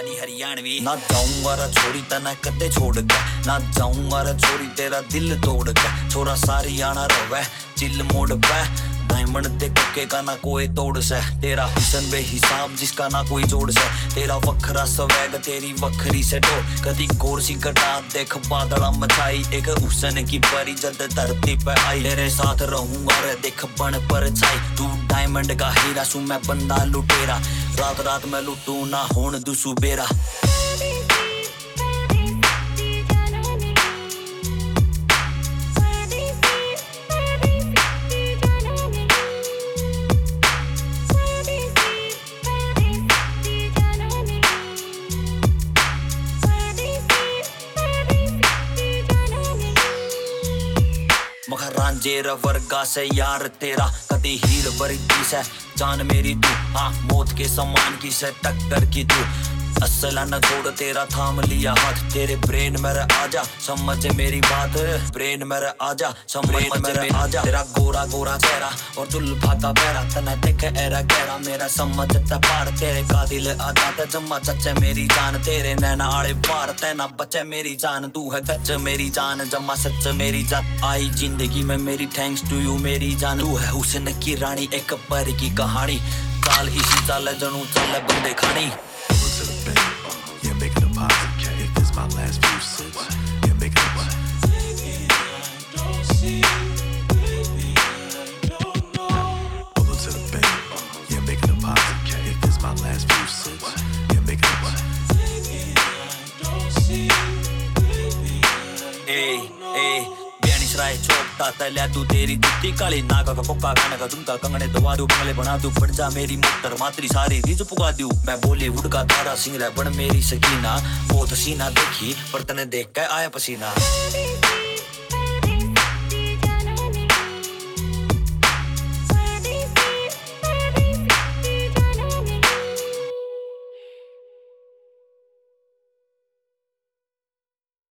दी हरियाणवी ना जाऊंगा रा छोरी तना कदे छोड़ के ना जाऊंगा रा छोरी तेरा दिल तोड़ के छोरा सारी आना रवे चिल मोड़ पे डायमंड ते कक्के का ना कोई तोड़ से तेरा हुसन बेहिसाब जिसका ना कोई जोड़ से तेरा वखरा स्वैग तेरी वखरी से डो कदी कोर्सी कटा देख बादला मचाई एक हुसन की परी जद धरती पे आई तेरे साथ रहूंगा रे देख बन पर छाई तू डायमंड का हीरा सु मैं बंदा लुटेरा रात रात में लुटू ना होन दुसु बेरा रांझेर वर्गा से यार तेरा कदी हीर बरगी से जान मेरी तू हाँ मौत के समान की से टक्कर की तू असल न छोड़ तेरा थाम लिया हाथ तेरे ब्रेन में आजा समझ मेरी बात ब्रेन में आजा समझ मेरे आजा तेरा गोरा गोरा चेहरा और दुल्फा का पैरा तना देख एरा गहरा मेरा समझता पार तेरे का दिल आजा ते जम्मा चच्चे मेरी जान तेरे नैना आड़े पार तेना बच्चे मेरी जान तू है गच्च मेरी जान जम्मा सच्च मेरी जान आई जिंदगी में मेरी थैंक्स टू यू मेरी जान तू है हुस्न की रानी एक परी की कहानी चाल इसी चाल जनू चल बंदे खानी Yeah, make a deposit, yeah, if it's my last few cents. Yeah, make a deposit. Baby, I don't see you. Baby, I don't know. Pull up to the bank. Yeah, make a deposit, yeah, if it's my last few cents. Yeah, make a deposit. Baby, I don't see you. Baby, I don't know. राय छोटा तल्या तू तेरी जुत्ती काली नागा का Coca गाना का झुमका कंगने दवा दूं बंगले बना दूं पड़ जा मेरी मोटर मातरी सारी रीज पुगा दूं मैं बॉलीवुड का तारा सिंह रे बन मेरी सकीना बहुत हसीना देखी पर तने देख के आया पसीना